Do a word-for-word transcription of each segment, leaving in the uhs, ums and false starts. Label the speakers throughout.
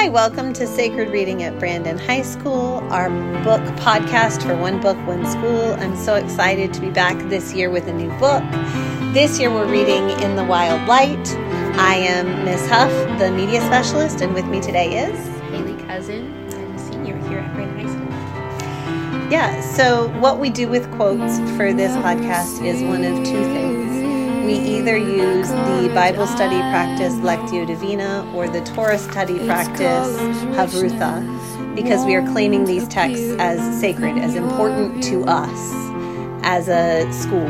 Speaker 1: Hi, welcome to Sacred Reading at Brandon High School, our book podcast for One Book, One School. I'm so excited to be back this year with a new book. This year we're reading In the Wild Light. I am Miz Huff, the media specialist, and with me today is
Speaker 2: Haley Cousin. I'm a senior here at Brandon High School.
Speaker 1: Yeah, so what we do with quotes for this podcast is one of two things. We either use the Bible study practice Lectio Divina or the Torah study practice Havrutha, because we are claiming these texts as sacred, as important to us as a school.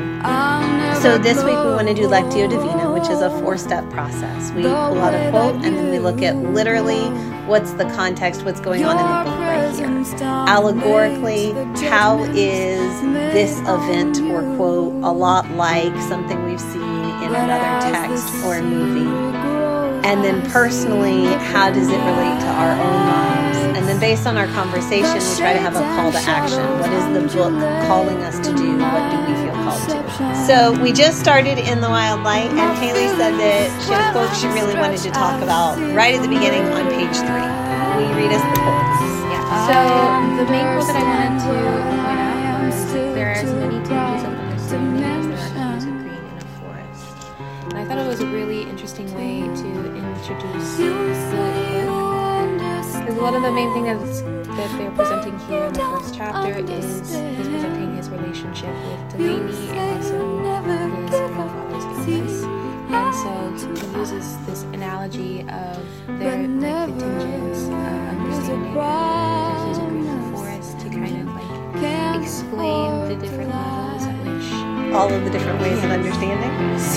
Speaker 1: So this week we want to do Lectio Divina, which is a four-step process. We pull out a quote and then we look at literally what's the context, what's going on in the book right here. Allegorically, how is this event or quote a lot like something we've seen in another text or movie? And then personally, how does it relate to our own lives? And then based on our conversation, we try to have a call to action. What is the book calling us to do? What do we feel called to? So we just started In the Wild Light, and Haley said that she had a quote she really wanted to talk about right at the beginning on page three. Will you read us the quotes?
Speaker 2: Yeah. So the main quote that I wanted to point out was, there are as many tinges of understanding as there are hues of green in a forest. And I thought it was a really interesting way to introduce the book. Because one of the main things that they're presenting here in the first chapter is he's presenting his relationship with Delaney and also his grandfather's illness. And so he uses this analogy of their like, the tinges of understanding the hues of green in the forest to kind of like explain the different levels at which
Speaker 1: all of the different ways of understanding.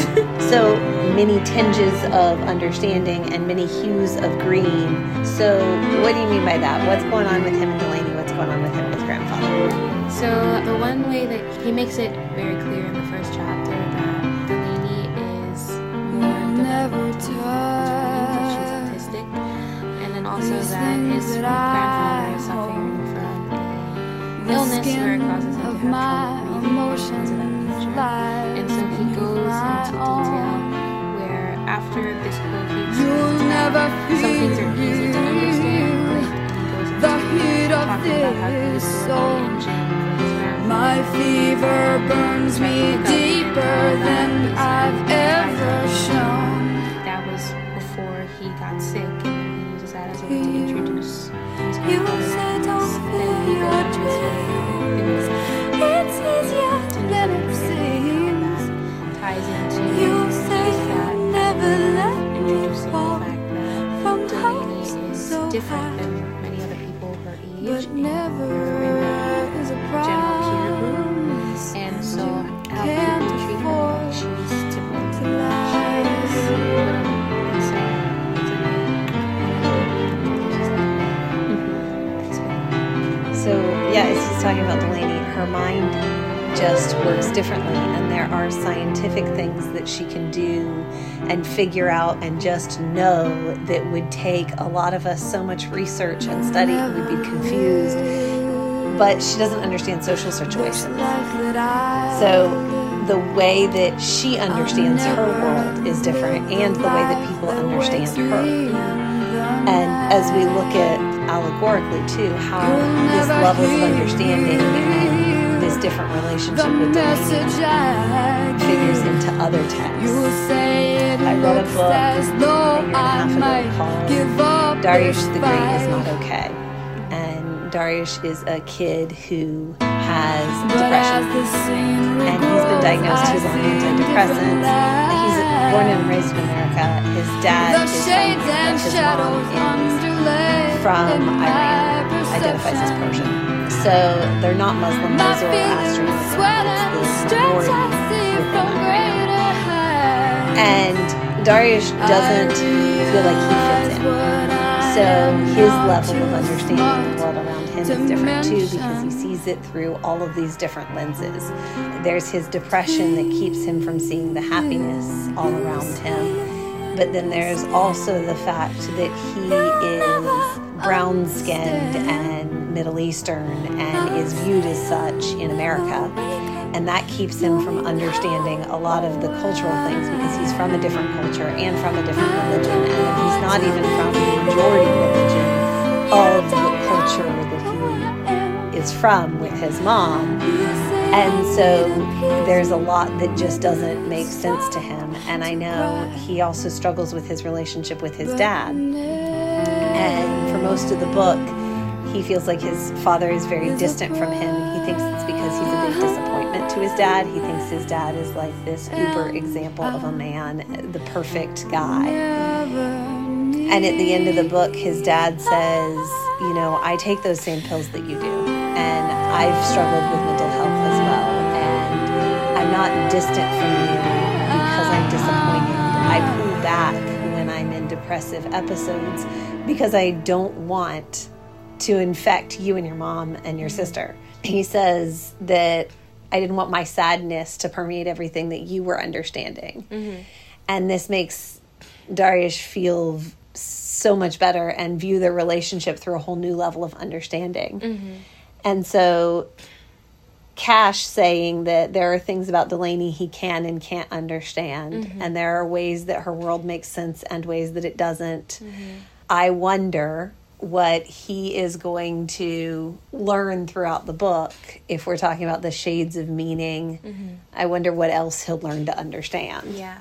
Speaker 1: So many tinges of understanding and many hues of green. So what do you mean by that? What's going on with him and Delaney? What's going on with him and his grandfather?
Speaker 2: So the one way that he makes it very clear in the first chapter that Delaney is more developed, she's autistic, and then also that his grandfather is suffering from an illness where it causes him to have trouble breathing and things of that nature. And so he goes into detail where after this quote he explains that some things are easy to understand, like he goes into talking about how he was the engine for his grandfather.
Speaker 3: My fever burns me deeper than I've ever shown.
Speaker 2: That was before he got sick, and then he uses that as a way to introduce his grandfather's illness. And then he goes into
Speaker 3: It's easier than it seems.
Speaker 2: ties into
Speaker 3: You say
Speaker 2: that
Speaker 3: you'll never let me
Speaker 2: introducing the
Speaker 3: fall
Speaker 2: fact that
Speaker 3: from
Speaker 2: Delaney
Speaker 3: heights
Speaker 2: is
Speaker 3: so
Speaker 2: different
Speaker 3: high,
Speaker 2: than many other people her age
Speaker 3: but
Speaker 2: in
Speaker 3: never
Speaker 2: her
Speaker 3: is a
Speaker 2: general peer group.
Speaker 3: promise.
Speaker 2: And so how
Speaker 3: Can't
Speaker 2: people treat her
Speaker 3: afford
Speaker 2: like she's different
Speaker 3: to
Speaker 2: than
Speaker 3: lie.
Speaker 2: she is little. And so it's a way.
Speaker 1: So yeah, as he's talking about Delaney, her mind just works differently, and there are scientific things that she can do and figure out and just know that would take a lot of us so much research and study, and we'd be confused. But she doesn't understand social situations. So the way that she understands her world is different, and the way that people understand her. And as we look at allegorically too, how this levels of understanding and this different relationship with Delaney figures into other texts. I read a book a year and a half ago called Darius the Great is Not Okay. And Darius is a kid who has depression. And he's been diagnosed, he's on antidepressants. He's born and raised in America. His dad is from America. His mom is from Iran, identifies as Persian. So they're not Muslim, they're Zoroastrian. It's the minority within Iran. And Darius doesn't feel like he fits in. So his level of understanding the world around him is different too, because he sees it through all of these different lenses. There's his depression that keeps him from seeing the happiness all around him. But then there's also the fact that he is brown-skinned and Middle Eastern and is viewed as such in America. And that keeps him from understanding a lot of the cultural things, because he's from a different culture and from a different religion, and then he's not even from the majority religion is from with his mom. And so there's a lot that just doesn't make sense to him. And I know he also struggles with his relationship with his dad. And for most of the book, he feels like his father is very distant from him. He thinks it's because he's a big disappointment to his dad. He thinks his dad is like this uber example of a man, the perfect guy. And at the end of the book, his dad says, you know, I take those same pills that you do. And I've struggled with mental health as well. And I'm not distant from you because I'm disappointed. I pull back when I'm in depressive episodes because I don't want to infect you and your mom and your sister. He says that I didn't want my sadness to permeate everything that you were understanding. Mm-hmm. And this makes Dariush feel so much better and view their relationship through a whole new level of understanding. Mm-hmm. And so Cash saying that there are things about Delaney he can and can't understand, mm-hmm. and there are ways that her world makes sense and ways that it doesn't. Mm-hmm. I wonder what he is going to learn throughout the book. If we're talking about the shades of meaning, mm-hmm. I wonder what else he'll learn to understand.
Speaker 2: Yeah.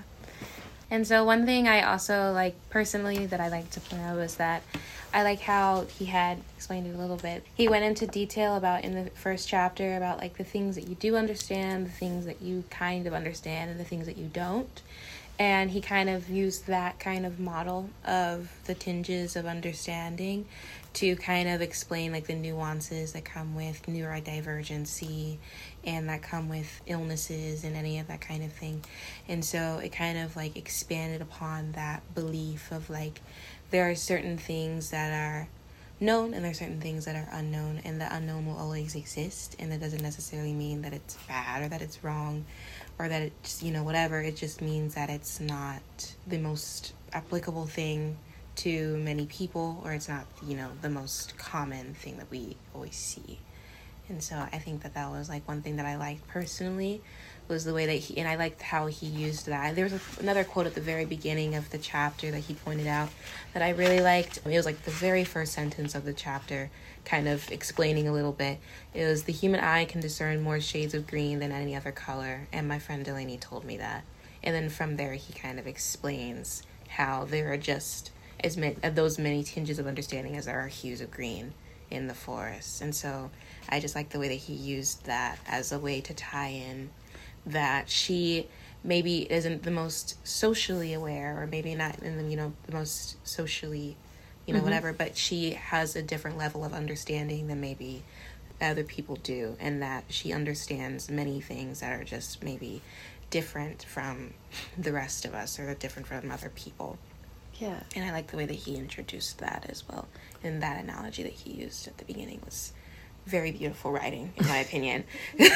Speaker 2: And so one thing I also like personally that I like to point out was that I like how he had explained it a little bit. He went into detail about in the first chapter about like the things that you do understand, the things that you kind of understand, and the things that you don't. And he kind of used that kind of model of the tinges of understanding to kind of explain like the nuances that come with neurodivergency and that come with illnesses and any of that kind of thing. And so it kind of like expanded upon that belief of like there are certain things that are known and there are certain things that are unknown, and the unknown will always exist, and that doesn't necessarily mean that it's bad or that it's wrong or that it's, you know, whatever. It just means that it's not the most applicable thing to many people, or it's not, you know, the most common thing that we always see. And so I think that that was like one thing that I liked personally, was the way that he, and I liked how he used that. There was a, another quote at the very beginning of the chapter that he pointed out that I really liked. It was like the very first sentence of the chapter, kind of explaining a little bit. It was, the human eye can discern more shades of green than any other color, and my friend Delaney told me that. And then from there he kind of explains how there are just as many, those many tinges of understanding as there are hues of green in the forest. And so I just like the way that he used that as a way to tie in that she maybe isn't the most socially aware, or maybe not in the, you know, the most socially, you know, mm-hmm. whatever, but she has a different level of understanding than maybe other people do, and that she understands many things that are just maybe different from the rest of us, or different from other people.
Speaker 1: Yeah. And
Speaker 2: I like the way that he introduced that as well. And that analogy that he used at the beginning was very beautiful writing, in my opinion.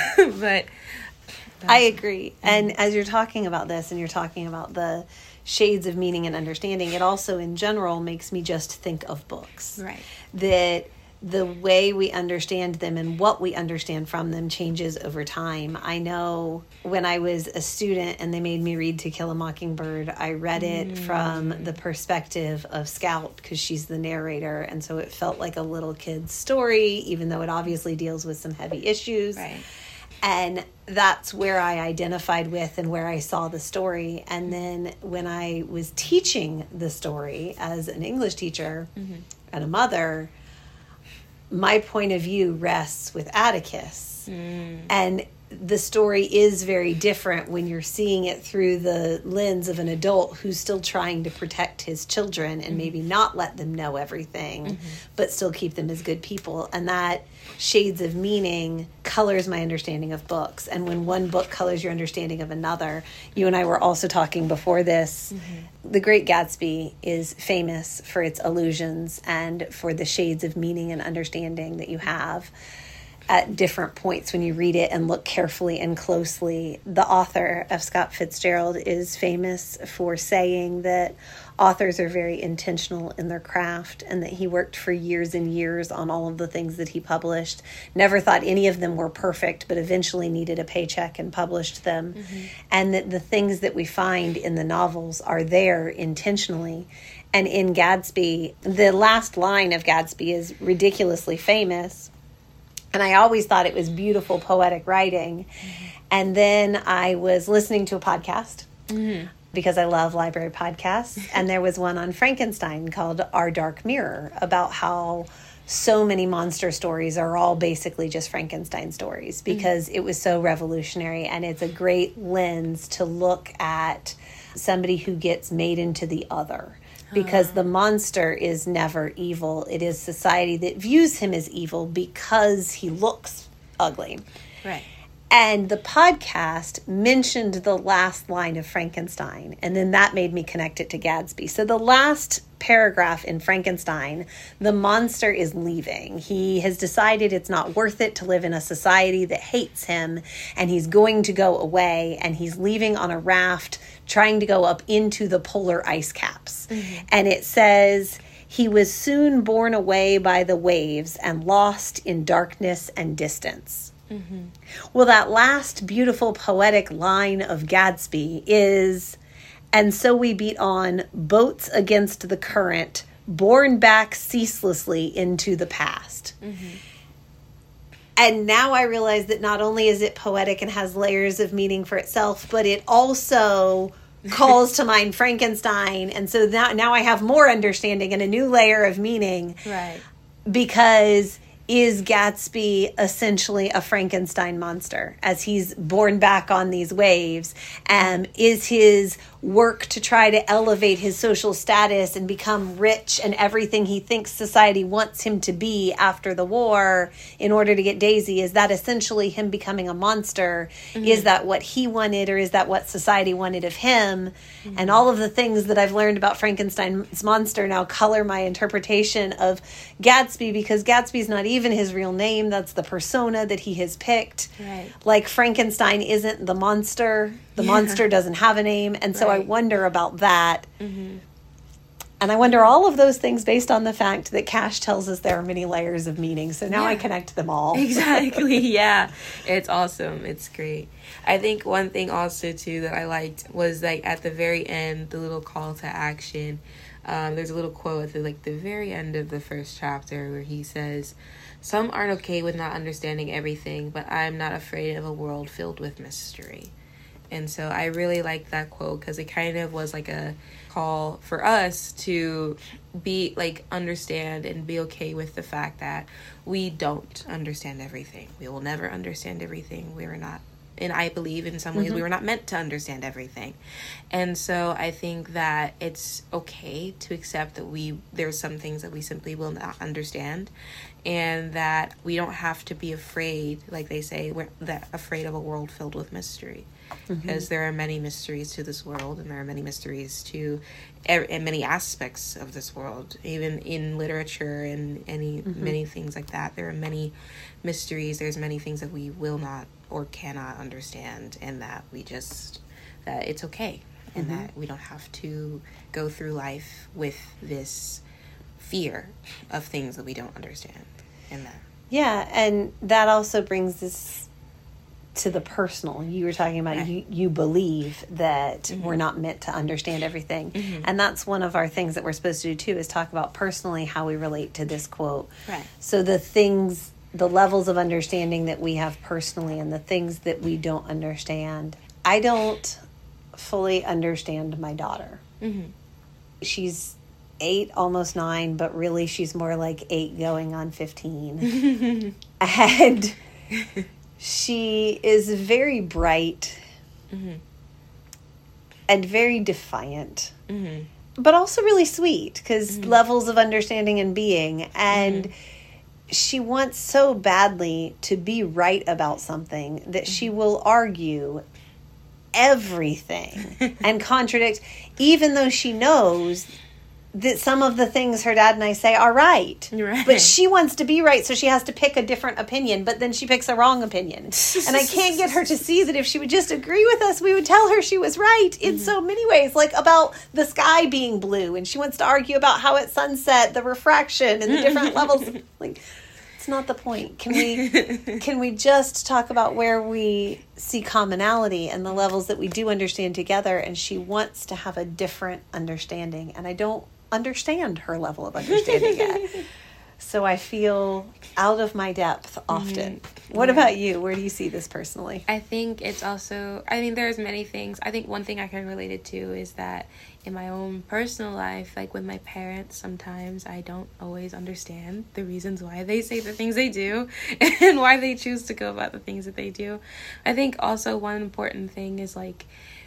Speaker 2: But
Speaker 1: I agree. And as you're talking about this, and you're talking about the shades of meaning and understanding, it also in general makes me just think of books.
Speaker 2: Right.
Speaker 1: That the way we understand them and what we understand from them changes over time. I know when I was a student and they made me read To Kill a Mockingbird, I read it mm. from the perspective of Scout, because she's the narrator, and so it felt like a little kid's story, even though it obviously deals with some heavy issues.
Speaker 2: Right.
Speaker 1: And that's where I identified with and where I saw the story. And then when I was teaching the story as an English teacher mm-hmm. and a mother, my point of view rests with Atticus. Mm. And the story is very different when you're seeing it through the lens of an adult who's still trying to protect his children and mm-hmm. maybe not let them know everything, mm-hmm. but still keep them as good people. And that shades of meaning colors my understanding of books. And when one book colors your understanding of another, you and I were also talking before this, mm-hmm. The Great Gatsby is famous for its allusions and for the shades of meaning and understanding that you have at different points when you read it and look carefully and closely. The author, F. Scott Fitzgerald, is famous for saying that authors are very intentional in their craft, and that he worked for years and years on all of the things that he published. Never thought any of them were perfect, but eventually needed a paycheck and published them. Mm-hmm. And that the things that we find in the novels are there intentionally. And in Gatsby, the last line of Gatsby is ridiculously famous. And I always thought it was beautiful, poetic writing. Mm-hmm. And then I was listening to a podcast mm-hmm. because I love library podcasts. And there was one on Frankenstein called Our Dark Mirror, about how so many monster stories are all basically just Frankenstein stories, because mm-hmm. it was so revolutionary. And it's a great lens to look at somebody who gets made into the other. Because the monster is never evil. It is society that views him as evil because he looks ugly.
Speaker 2: Right.
Speaker 1: And the podcast mentioned the last line of Frankenstein, and then that made me connect it to Gatsby. So the last paragraph in Frankenstein, the monster is leaving. He has decided it's not worth it to live in a society that hates him, and he's going to go away, and he's leaving on a raft trying to go up into the polar ice caps. Mm-hmm. And it says, he was soon borne away by the waves and lost in darkness and distance. Mm-hmm. Well, that last beautiful poetic line of Gatsby is, and so we beat on, boats against the current, borne back ceaselessly into the past. Mm-hmm. And now I realize that not only is it poetic and has layers of meaning for itself, but it also calls to mind Frankenstein. And so now, now I have more understanding and a new layer of meaning.
Speaker 2: Right.
Speaker 1: Because is Gatsby essentially a Frankenstein monster as he's borne back on these waves? Um, is his work to try to elevate his social status and become rich and everything he thinks society wants him to be after the war in order to get Daisy, is that essentially him becoming a monster? Mm-hmm. Is that what he wanted, or is that what society wanted of him? Mm-hmm. And all of the things that I've learned about Frankenstein's monster now color my interpretation of Gatsby, because Gatsby's not even his real name. That's the persona that he has picked.
Speaker 2: Right.
Speaker 1: Like Frankenstein isn't the monster. The yeah. monster doesn't have a name. And so right. I wonder about that. Mm-hmm. And I wonder all of those things based on the fact that Cash tells us there are many layers of meaning. So now yeah. I connect them all.
Speaker 2: Exactly. Yeah. It's awesome. It's great. I think one thing also, too, that I liked was, like, at the very end, the little call to action. Um, there's a little quote at the, like, the very end of the first chapter where he says, "Some aren't okay with not understanding everything, but I'm not afraid of a world filled with mystery." And so I really like that quote, because it kind of was like a call for us to be, like, understand and be okay with the fact that we don't understand everything. We will never understand everything. We are not, and I believe in some ways mm-hmm. we were not meant to understand everything. And so I think that it's okay to accept that we there's some things that we simply will not understand, and that we don't have to be afraid, like they say, we're that afraid of a world filled with mystery. Because mm-hmm. there are many mysteries to this world, and there are many mysteries to and many aspects of this world, even in literature and any mm-hmm. many things like that. There are many mysteries. There's many things that we will not or cannot understand, and that we just that it's okay, and mm-hmm. that we don't have to go through life with this fear of things that we don't understand. And that
Speaker 1: yeah, and that also brings this to the personal. You were talking about right. you, you believe that mm-hmm. we're not meant to understand everything. Mm-hmm. And that's one of our things that we're supposed to do too, is talk about personally how we relate to this quote.
Speaker 2: Right.
Speaker 1: So the things, the levels of understanding that we have personally and the things that we don't understand. I don't fully understand my daughter. Mm-hmm. She's eight, almost nine, but really she's more like eight going on fifteen. And she is very bright mm-hmm. and very defiant, mm-hmm. but also really sweet, because mm-hmm. levels of understanding and being. And mm-hmm. she wants so badly to be right about something that mm-hmm. she will argue everything and contradict, even though she knows that some of the things her dad and I say are right. right. But she wants to be right, so she has to pick a different opinion, but then she picks a wrong opinion. And I can't get her to see that if she would just agree with us, we would tell her she was right in mm-hmm. so many ways, like about the sky being blue, and she wants to argue about how at sunset, the refraction and the different levels. Like, it's not the point. Can we can we just talk about where we see commonality and the levels that we do understand together? And she wants to have a different understanding, and I don't understand her level of understanding yet. So I feel out of my depth often.
Speaker 2: Mm-hmm.
Speaker 1: What
Speaker 2: Yeah.
Speaker 1: about you? Where do you see this personally?
Speaker 2: I think it's also, I mean, there's many things. I think one thing I can relate it to is that in my own personal life, like with my parents, sometimes I don't always understand the reasons why they say the things they do and why they choose to go about the things that they do. I think also one important thing is like,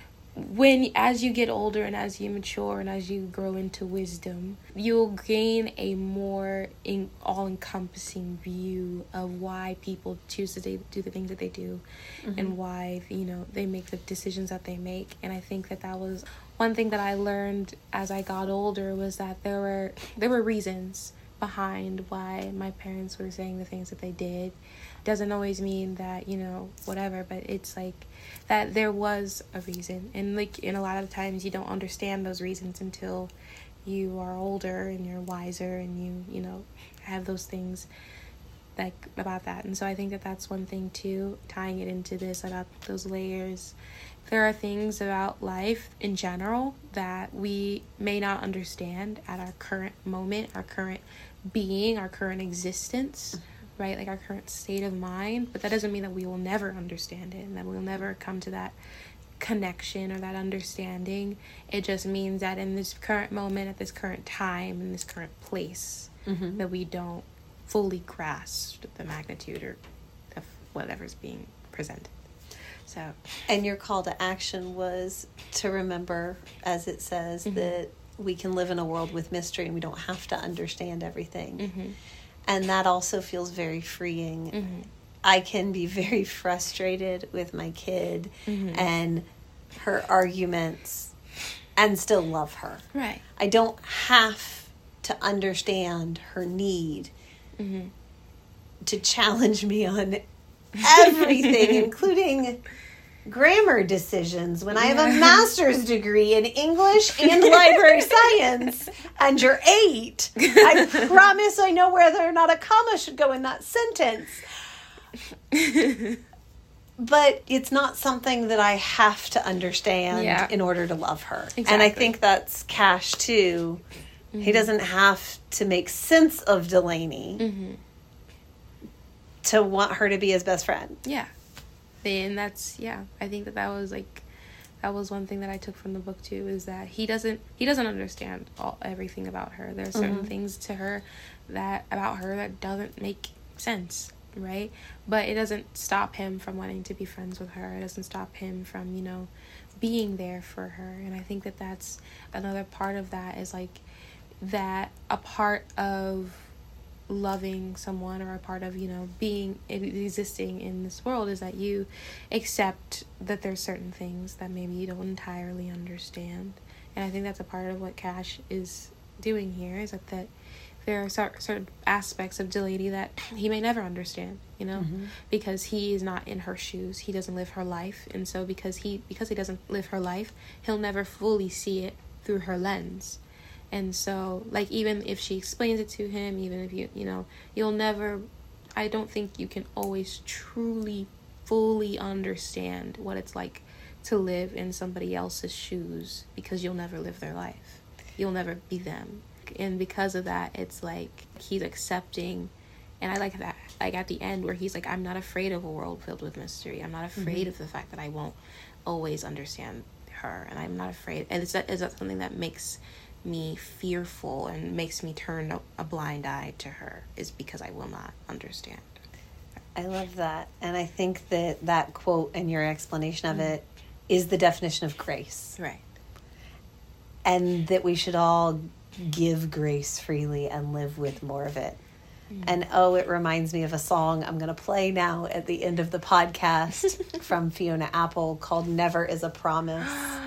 Speaker 2: when as you get older and as you mature and as you grow into wisdom, you'll gain a more in, all-encompassing view of why people choose to do, do the things that they do, mm-hmm. and why, you know, they make the decisions that they make. And I think that that was one thing that I learned as I got older, was that there were there were reasons behind why my parents were saying the things that they did. Doesn't always mean that, you know, whatever, but it's like that there was a reason. And like in a lot of times you don't understand those reasons until you are older and you're wiser and you, you know, have those things like about that. And so I think that that's one thing too, tying it into this about those layers. There are things about life in general that we may not understand at our current moment, our current being, our current existence, right? Like our current state of mind. But that doesn't mean that we will never understand it and that we'll never come to that connection or that understanding. It just means that in this current moment, at this current time, in this current place, mm-hmm. that we don't fully grasp the magnitude or of whatever's being presented. So,
Speaker 1: and your call to action was to remember, as it says, mm-hmm. that we can live in a world with mystery and we don't have to understand everything. Mm-hmm. And that also feels very freeing. Mm-hmm. I can be very frustrated with my kid mm-hmm. and her arguments and still love her.
Speaker 2: Right.
Speaker 1: I don't have to understand her need mm-hmm. to challenge me on everything, including grammar decisions when yeah. I have a master's degree in English and library science and you're eight. I promise I know whether or not a comma should go in that sentence. But it's not something that I have to understand yeah. in order to love her. Exactly. And I think that's Cash too. Mm-hmm. He doesn't have to make sense of Delaney mm-hmm. to want her to be his best friend.
Speaker 2: Yeah. And that's, yeah, I think that that was like, that was one thing that I took from the book too, is that he doesn't, he doesn't understand all, everything about her. There are certain mm-hmm. things to her that, about her that doesn't make sense, right? But it doesn't stop him from wanting to be friends with her. It doesn't stop him from, you know, being there for her. And I think that that's another part of that, is like that a part of loving someone, or a part of, you know, being existing in this world, is that you accept that there's certain things that maybe you don't entirely understand. And I think that's a part of what Cash is doing here, is that, that there are certain aspects of Delaney that he may never understand, you know, mm-hmm. because he is not in her shoes. He doesn't live her life. And so because he because he doesn't live her life, he'll never fully see it through her lens. And so, like, even if she explains it to him, even if you, you know, you'll never, I don't think you can always truly, fully understand what it's like to live in somebody else's shoes, because you'll never live their life. You'll never be them. And because of that, it's like he's accepting, and I like that, like at the end where he's like, I'm not afraid of a world filled with mystery. I'm not afraid mm-hmm. of the fact that I won't always understand her, and I'm not afraid. And is that, is that something that makes me fearful and makes me turn a, a blind eye to her, is because I will not understand.
Speaker 1: I love that. And I think that that quote and your explanation of mm-hmm. it is the definition of grace.
Speaker 2: Right.
Speaker 1: And that we should all give grace freely and live with more of it. Mm-hmm. And oh, it reminds me of a song I'm going to play now at the end of the podcast from Fiona Apple called Never Is a Promise.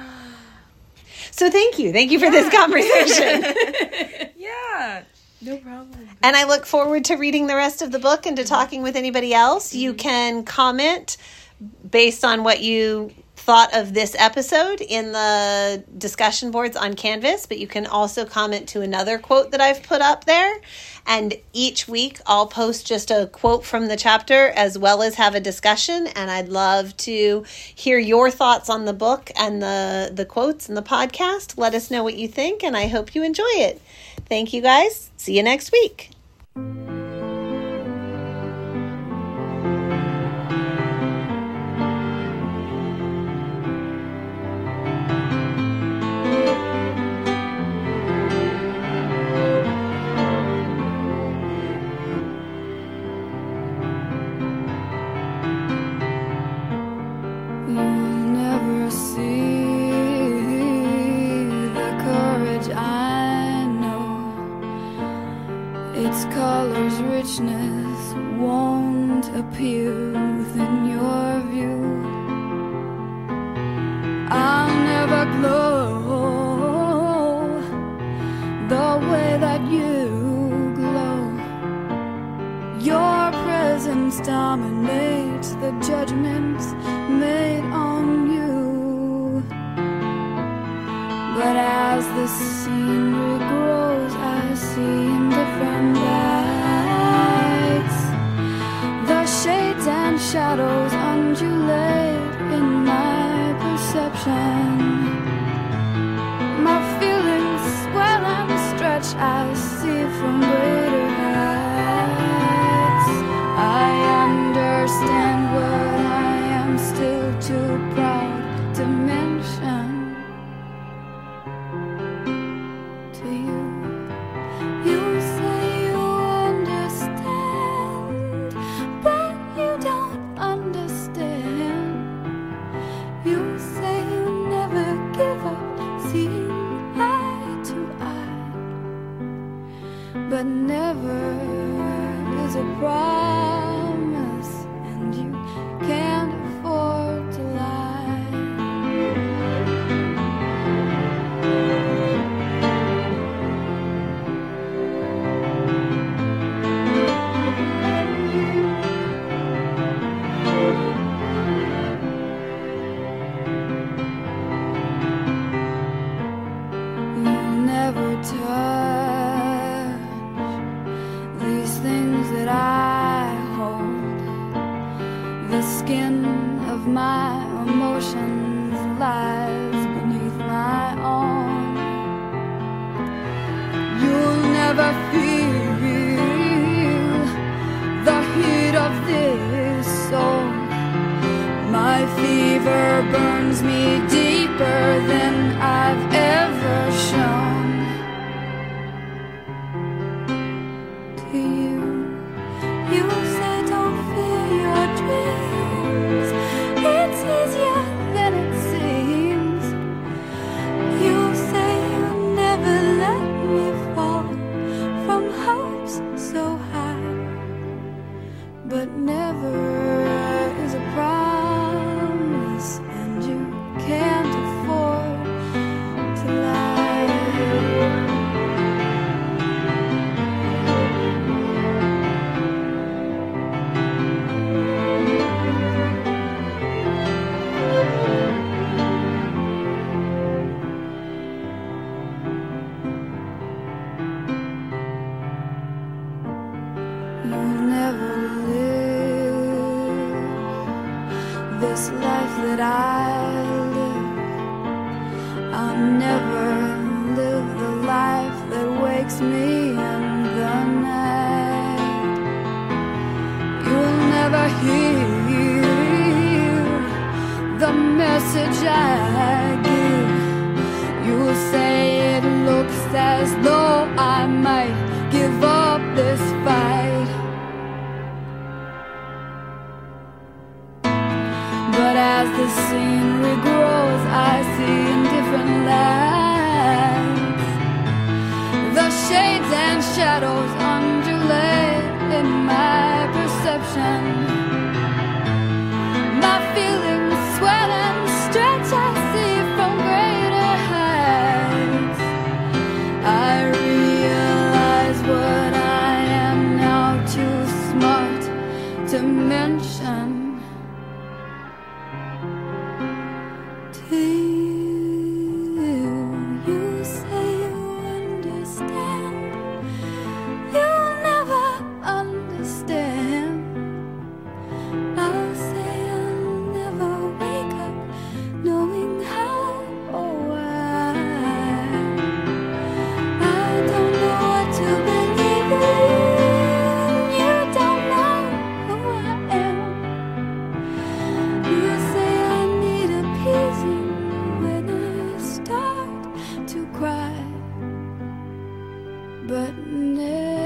Speaker 1: So thank you. Thank you for yeah. this conversation.
Speaker 2: Yeah, no problem.
Speaker 1: And I look forward to reading the rest of the book and to talking with anybody else. Mm-hmm. You can comment based on what you thought of this episode in the discussion boards on Canvas, but you can also comment to another quote that I've put up there. And each week I'll post just a quote from the chapter as well as have a discussion. And I'd love to hear your thoughts on the book and the, the quotes and the podcast. Let us know what you think, and I hope you enjoy it. Thank you guys. See you next week.
Speaker 3: Its color's richness won't appear within your view. I'll never glow the way that you glow. Your presence dominates the judgments made on you. But as the scenery grows, I see in different lights. The shades and shadows undulate in my perception. My feelings swell and stretch, I see from greater heights. I understand what I am still too proud to mention. But never is a promise, and you can't afford to lie. You'll never touch these things that I hold. The skin of my emotions lies beneath my own. You'll never feel the heat of this soul. My fever burns me deeper than I've ever shown. You say don't fear your dreams, it's easier than it seems. You say you'll never let me fall from hopes so high. But never is a promise, and you can't afford to lie. You'll never live this life that I live. I'll never live the life that wakes me in the night. You'll never hear the message I give. You'll say it looks as though I might give up this fight. But as the scenery grows, I see in different lights. The shades and shadows undulate in my perception. My feelings swell and stretch, I see from greater heights. I realize what I am now too smart to mention. To you, you say you understand. You'll never understand. I'll say I'll never wake up knowing how or why. I don't know what to believe in. but never